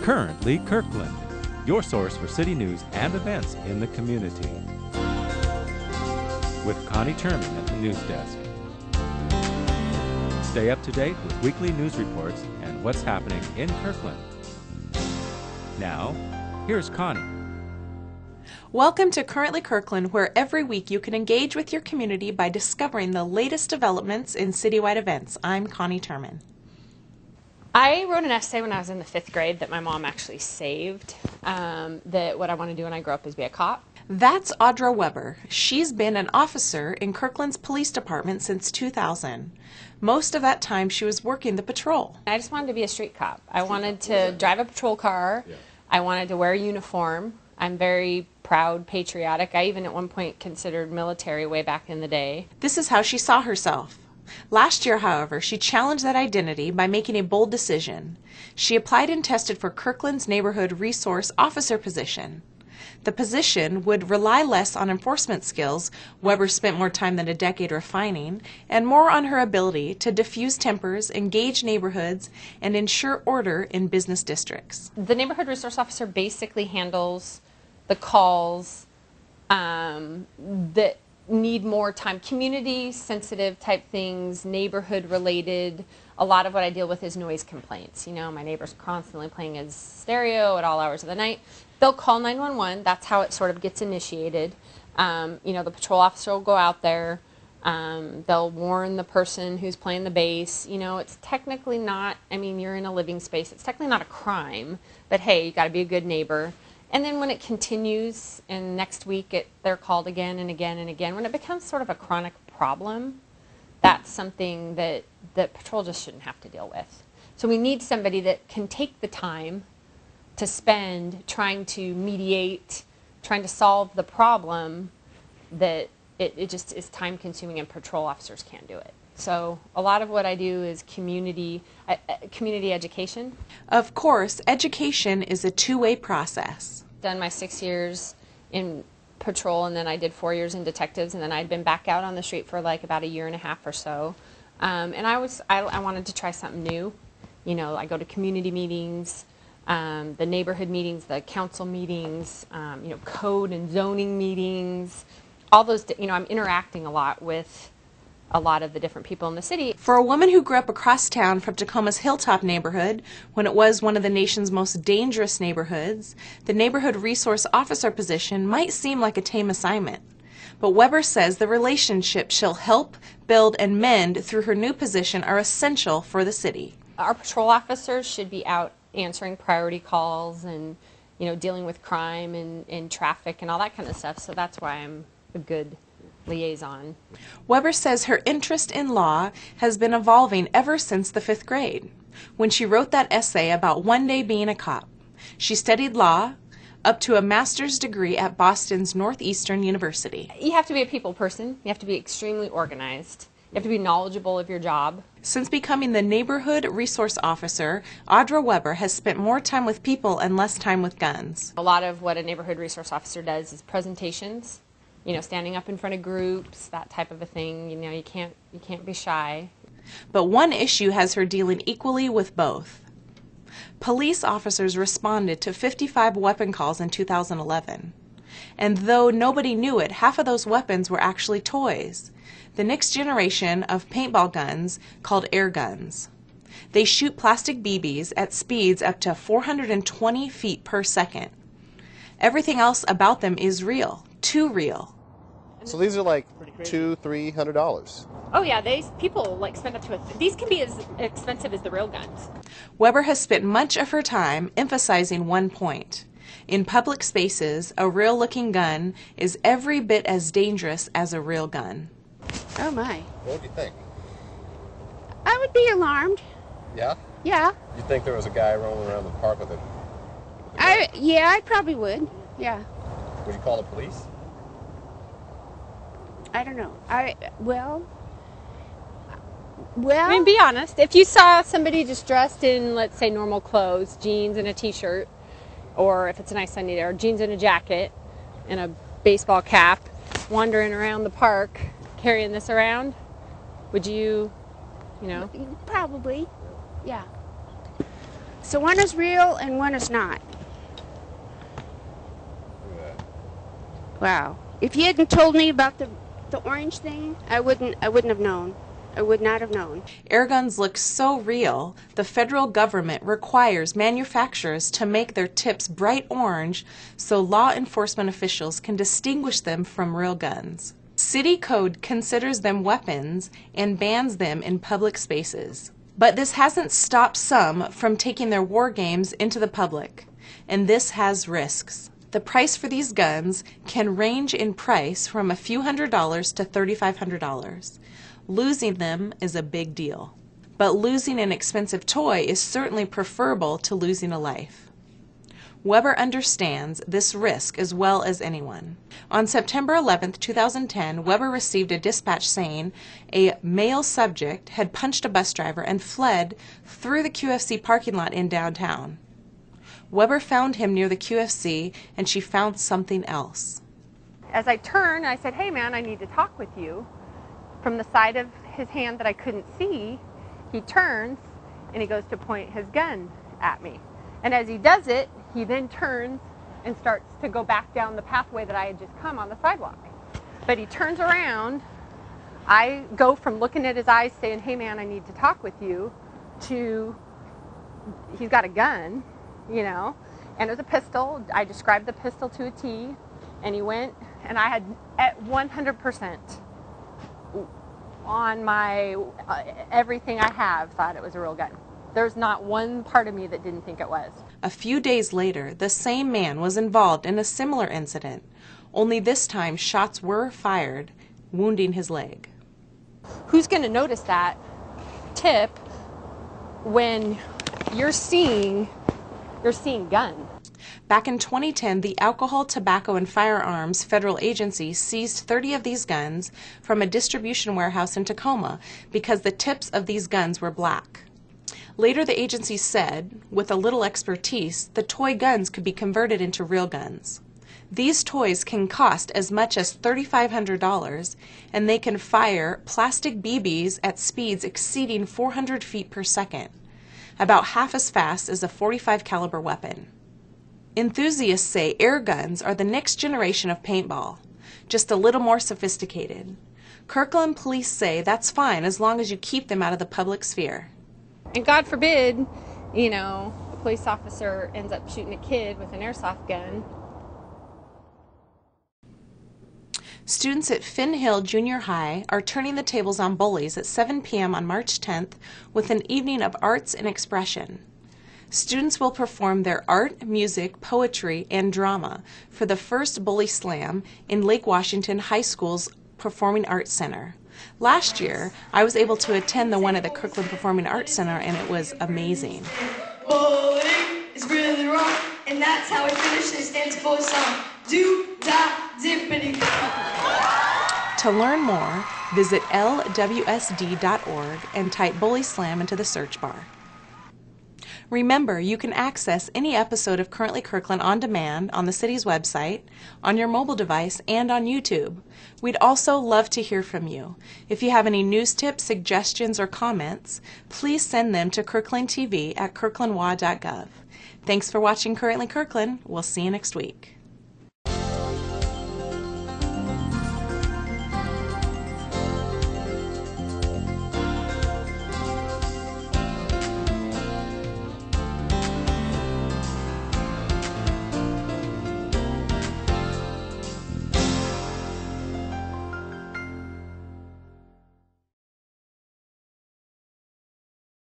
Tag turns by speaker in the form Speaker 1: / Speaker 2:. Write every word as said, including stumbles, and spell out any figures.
Speaker 1: Currently Kirkland, your source for city news and events in the community. With Connie Terman at the news desk. Stay up to date with weekly news reports and what's happening in Kirkland. Now, here's Connie.
Speaker 2: Welcome to Currently Kirkland, where every week you can engage with your community by discovering the latest developments in citywide events. I'm Connie Terman.
Speaker 3: I wrote an essay when I was in the fifth grade that my mom actually saved, um, that what I want to do when I grow up is be a cop.
Speaker 2: That's Audra Weber. She's been an officer in Kirkland's police department since two thousand. Most of that time she was working the patrol.
Speaker 3: I just wanted to be a street cop. I wanted to drive a patrol car. Yeah. I wanted to wear a uniform. I'm very proud, patriotic. I even at one point considered military way back in the day.
Speaker 2: This is how she saw herself. Last year, however, she challenged that identity by making a bold decision. She applied and tested for Kirkland's Neighborhood Resource Officer position. The position would rely less on enforcement skills, Weber spent more time than a decade refining, and more on her ability to diffuse tempers, engage neighborhoods, and ensure order in business districts.
Speaker 3: The Neighborhood Resource Officer basically handles the calls um, that need more time, community sensitive type things, neighborhood related. A lot of what I deal with is noise complaints. You know, my neighbor's constantly playing his stereo at all hours of the night. They'll call nine one one. That's how it sort of gets initiated. Um, you know, the patrol officer will go out there. Um, they'll warn the person who's playing the bass. You know, it's technically not, I mean, you're in a living space. It's technically not a crime, but hey, you got to be a good neighbor. And then when it continues, and next week it, they're called again and again and again, when it becomes sort of a chronic problem, that's something that, that patrol just shouldn't have to deal with. So we need somebody that can take the time to spend trying to mediate, trying to solve the problem that it, it just is time consuming and patrol officers can't do it. So a lot of what I do is community uh, community education.
Speaker 2: Of course, education is a two-way process.
Speaker 3: Done my six years in patrol, and then I did four years in detectives, and then I'd been back out on the street for like about a year and a half or so. Um, and I was I, I wanted to try something new. You know, I go to community meetings, um, the neighborhood meetings, the council meetings, um, you know, code and zoning meetings. All those, you know, I'm interacting a lot with a lot of the different people in the city.
Speaker 2: For a woman who grew up across town from Tacoma's Hilltop neighborhood, when it was one of the nation's most dangerous neighborhoods, the Neighborhood Resource Officer position might seem like a tame assignment. But Weber says the relationships she'll help, build, and mend through her new position are essential for the city.
Speaker 3: Our patrol officers should be out answering priority calls and, you know, dealing with crime and, and traffic and all that kind of stuff, so that's why I'm a good liaison.
Speaker 2: Weber says her interest in law has been evolving ever since the fifth grade, when she wrote that essay about one day being a cop. She studied law up to a master's degree at Boston's Northeastern University.
Speaker 3: You have to be a people person. You have to be extremely organized. You have to be knowledgeable of your job.
Speaker 2: Since becoming the Neighborhood Resource Officer, Audra Weber has spent more time with people and less time with guns.
Speaker 3: A lot of what a Neighborhood Resource Officer does is presentations. You know, standing up in front of groups, that type of a thing. You know, you can't you can't be shy.
Speaker 2: But one issue has her dealing equally with both. Police officers responded to fifty-five weapon calls in two thousand eleven. And though nobody knew it, half of those weapons were actually toys. The next generation of paintball guns called air guns. They shoot plastic B Bs at speeds up to four hundred twenty feet per second. Everything else about them is real. Too real.
Speaker 4: So these are like two, three hundred dollars.
Speaker 5: Oh yeah, they people like spend up to a. These can be as expensive as the real guns.
Speaker 2: Weber has spent much of her time emphasizing one point. In public spaces, a real-looking gun is every bit as dangerous as a real gun.
Speaker 6: Oh my!
Speaker 4: What do you think?
Speaker 6: I would be alarmed.
Speaker 4: Yeah.
Speaker 6: Yeah.
Speaker 4: You think there was a guy rolling around the park with a? With a
Speaker 6: I yeah, I probably would. Yeah.
Speaker 4: Would you call the police?
Speaker 6: I don't know. I well. Well.
Speaker 5: I mean, be honest. If you saw somebody just dressed in, let's say, normal clothes, jeans and a T-shirt, or if it's a nice sunny day, or jeans and a jacket, and a baseball cap, wandering around the park, carrying this around, would you, you know?
Speaker 6: Probably. Yeah. So one is real and one is not. Wow. If you hadn't told me about the the orange thing, I wouldn't I wouldn't have known. I would not have known.
Speaker 2: Air guns look so real, the federal government requires manufacturers to make their tips bright orange so law enforcement officials can distinguish them from real guns. City code considers them weapons and bans them in public spaces. But this hasn't stopped some from taking their war games into the public, and this has risks. The price for these guns can range in price from a few hundred dollars to thirty-five hundred dollars. Losing them is a big deal. But losing an expensive toy is certainly preferable to losing a life. Weber understands this risk as well as anyone. On September eleventh, two thousand ten, Weber received a dispatch saying a male subject had punched a bus driver and fled through the Q F C parking lot in downtown. Weber found him near the Q F C, and she found something else.
Speaker 5: As I turned, I said, "Hey man, I need to talk with you." From the side of his hand that I couldn't see, he turns and he goes to point his gun at me. And as he does it, he then turns and starts to go back down the pathway that I had just come on the sidewalk. But he turns around. I go from looking at his eyes saying, "Hey man, I need to talk with you," to he's got a gun, you know, and it was a pistol. I described the pistol to a T, and he went, and I had at one hundred percent on my uh, everything I have thought it was a real gun. There's not one part of me that didn't think it was.
Speaker 2: A few days later, the same man was involved in a similar incident, only this time shots were fired, wounding his leg.
Speaker 5: Who's going to notice that tip when you're seeing you're seeing gun?
Speaker 2: Back in twenty ten, the Alcohol, Tobacco, and Firearms Federal Agency seized thirty of these guns from a distribution warehouse in Tacoma because the tips of these guns were black. Later, the agency said, with a little expertise, the toy guns could be converted into real guns. These toys can cost as much as thirty-five hundred dollars, and they can fire plastic B Bs at speeds exceeding four hundred feet per second, about half as fast as a forty-five caliber weapon. Enthusiasts say air guns are the next generation of paintball, just a little more sophisticated. Kirkland police say that's fine as long as you keep them out of the public sphere.
Speaker 5: And God forbid, you know, a police officer ends up shooting a kid with an airsoft gun.
Speaker 2: Students at Finn Hill Junior High are turning the tables on bullies at seven p m on March tenth with an evening of arts and expression. Students will perform their art, music, poetry, and drama for the first Bully Slam in Lake Washington High School's Performing Arts Center. Last year, I was able to attend the one at the Kirkland Performing Arts Center, and it was amazing.
Speaker 7: Bullying is really wrong, and that's how I finish this dance boy song. Do da dippity.
Speaker 2: To learn more, visit L W S D dot org and type Bully Slam into the search bar. Remember, you can access any episode of Currently Kirkland on demand on the city's website, on your mobile device, and on YouTube. We'd also love to hear from you. If you have any news tips, suggestions, or comments, please send them to kirkland t v at kirkland w a dot gov. Thanks for watching Currently Kirkland. We'll see you next week.